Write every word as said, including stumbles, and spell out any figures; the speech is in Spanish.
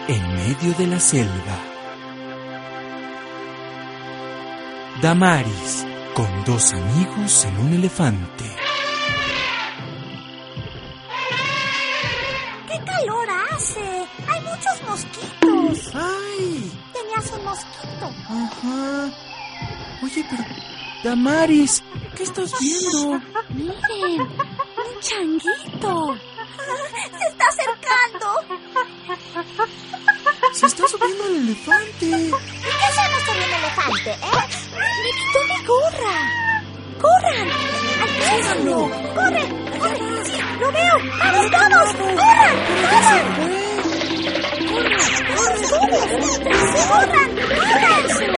en medio de la selva. Damaris, con dos amigos en un elefante. ¡Qué calor hace! ¡Hay muchos mosquitos! ¡Ay! Tenías un mosquito. Ajá. Oye, pero... Damaris, ¿qué estás viendo? Miren, un changuito. Se está acercando. Se está subiendo al elefante. ¿Y qué hacemos con un elefante, eh? ¡Me quitó mi gorra! ¡Corran! ¡Alcánzalo! ¡Corre! ¡Corre! ¡Sí, lo veo! ¡Vamos, vamos! ¡Corran! ¡Corran! ¡Corran! ¡Corran! ¡Corran! ¡Corran!